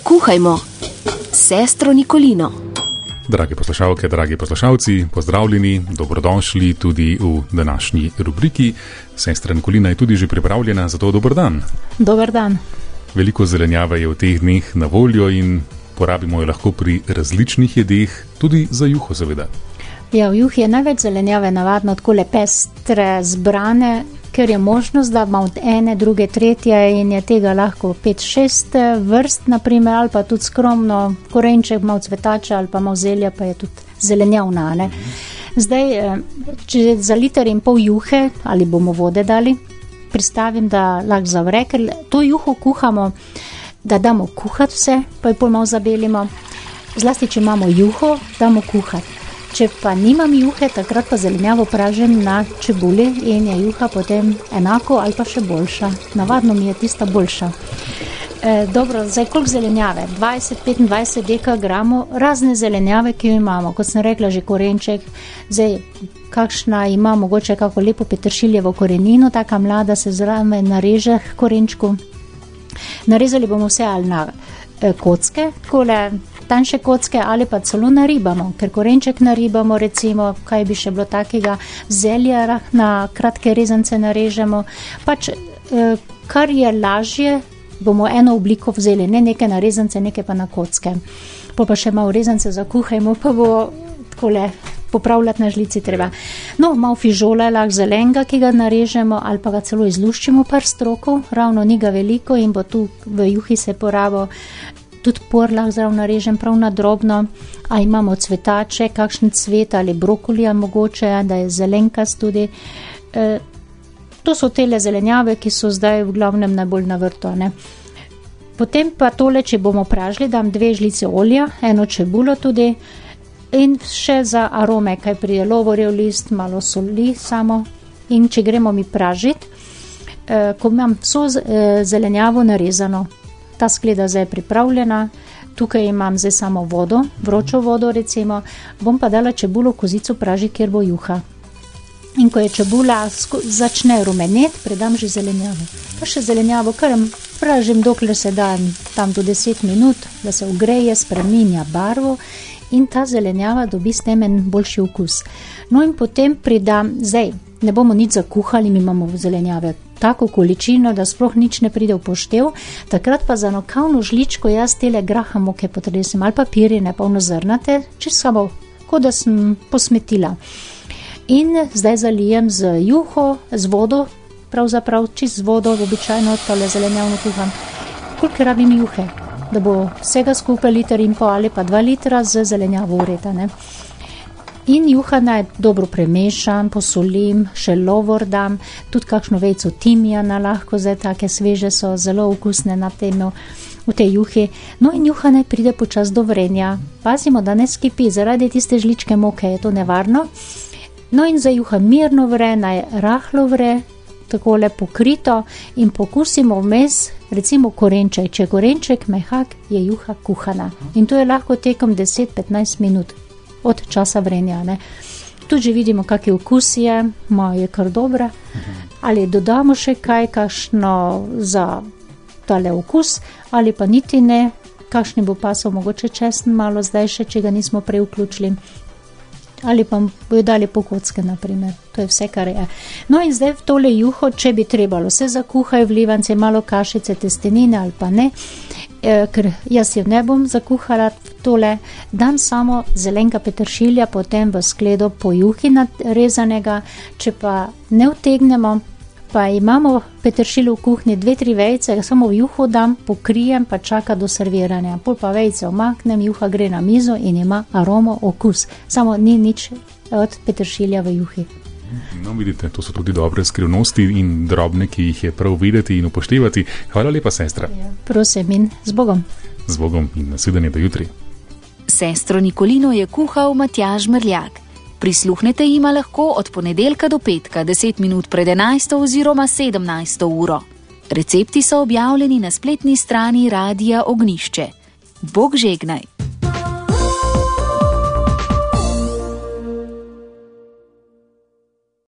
Kuhajmo s sestro Nikolino. Drage poslušalke, dragi poslušalci, pozdravljeni, dobrodošli tudi v današnji rubriki. Sestra Nikolina je tudi že pripravljena, zato dober dan. Dober dan. Veliko zelenjave je v teh dneh na voljo in porabimo jo lahko pri različnih jedeh, tudi za juho seveda. Ja, v juhi je največ zelenjave navadno takole pestre, zbrane, ker je možnost, da ima od ene, druge, tretje in je tega lahko 5-6 vrst, naprimer, ali pa tudi skromno korenček, malo cvetača ali pa malo zelja, pa je tudi zelenjavna, ne. Zdaj, če za 1,5 litra juhe, ali bomo vode dali, pristavim, da lahko zavre, ker to juho kuhamo, da damo kuhati vse, pa jo pol malo zabelimo. Zlasti, če imamo juho, damo kuhati. Če pa nimam juhe, takrat pa zelenjavo pražim na čebuli in je juha potem enako ali pa še boljša. Navadno mi je tista boljša. Dobro, zdaj koliko zelenjave? 20-25 dekagramov razne zelenjave, ki jo imamo. Kot sem rekla, že korenček. Zdaj, kakšna ima mogoče kako lepo peteršiljevo korenino, taka mlada se zraven nareže k korenčku. Narezali bomo vse ali na kocke, takole tanjše kocke, ali pa celo naribamo, ker korenček naribamo, recimo, kaj bi še bilo takega, zelja na kratke rezance narežemo, pač kar je lažje, bomo eno obliko vzeli, ne neke na rezance, neke pa na kocke. Pa še malo rezance zakuhajmo, pa bo takole popravljati na žlici treba. No, malo fižola, lahko zelenga, ki ga narežemo, ali pa ga celo izluščimo par strokov, ravno ni ga veliko in bo tu v juhi se porabo. Tudi por lahko zraven narežem prav na drobno, a imamo cvetače, kakšen cvet ali brokolija mogoče, da je zelenkast tudi. To so tele zelenjave, ki so zdaj v glavnem najbolj na vrtu, ne. Potem pa tole, če bomo pražili, dam 2 žlice olja, eno čebulo tudi in še za arome, kaj prije lovorjev list, malo soli samo. In če gremo mi pražiti, ko imam vso zelenjavo narezano, ta skleda zdaj je pripravljena, tukaj imam zdaj samo vodo, vročo vodo recimo, bom pa dala čebulo v kozico pražiti, kjer bo juha. In ko je čebula začne rumeneti, predam že zelenjavo. Pa še zelenjavo kar pražim, dokler se da tam do 10 minut, da se ogreje, spreminja barvo in ta zelenjava dobi s tem en boljši okus. No in potem pridam, zdaj ne bomo nič zakuhali, mi imamo zelenjave tako količino, da sploh nič ne pride v poštev, takrat pa za eno kavno žličko jaz tele graha moke potresim, ali papirine, polnozrnate, čisto samo, kot da sem posmetila. In zdaj zalijem z juho, z vodo, pravzaprav čisto z vodo, običajno tole zelenjavno kuham. Koliko rabim juhe, da bo vsega skupaj 1,5 litra ali pa 2 litra z zelenjavo ureta, ne. In juha naj dobro premešam, posolim, še lovor dam, tudi kakšno vejico timijana lahko, zdaj take sveže so zelo okusne na temu, v tej juhi. No in juha naj pride počas do vrenja. Pazimo, da ne skipi, zaradi tiste žličke moke je to nevarno. No in za juha mirno vre, naj rahlo vre, takole pokrito in pokusimo vmes, recimo korenček. Če je korenček mehak, je juha kuhana. In to je lahko tekom 10-15 minut. Od časa vrenja, ne. Tu že vidimo, kakšen okus je, je kar dobra. Ali dodamo še kaj, kakšno za tale okus, ali pa niti ne, kakšni bo pasal mogoče česen malo zdaj še, če ga nismo prej vključili. Ali pa bojo dali po kocke, naprimer. To je vse, kar je. No in zdaj v tole juho, če bi trebalo, se zakuhaj v livance, malo kašice, testenine ali pa ne, ker jaz jo ne bom zakuhala tole, dam samo zelenka peteršilja, potem v skledo po juhi narezanega, če pa ne utegnemo, pa imamo peteršilj v kuhinji 2-3 vejice, samo v juho dam, pokrijem, pa čaka do serviranja. Pol pa vejice omaknem, juha gre na mizo in ima aromo, okus. Samo ni nič od peteršilja v juhi. No, vidite, to so tudi dobre skrivnosti in drobne, ki jih je prav videti in upoštevati. Hvala lepa, sestra. Ja, prosim in z Bogom. Z Bogom in nasvidenje do jutri. Sestro Nikolino je kuhal Matjaž Mrljak. Prisluhnete jima lahko od ponedeljka do petka, 10 minut pred 11. oziroma 17. uro. Recepti so objavljeni na spletni strani Radia Ognjišče. Bog žegnaj!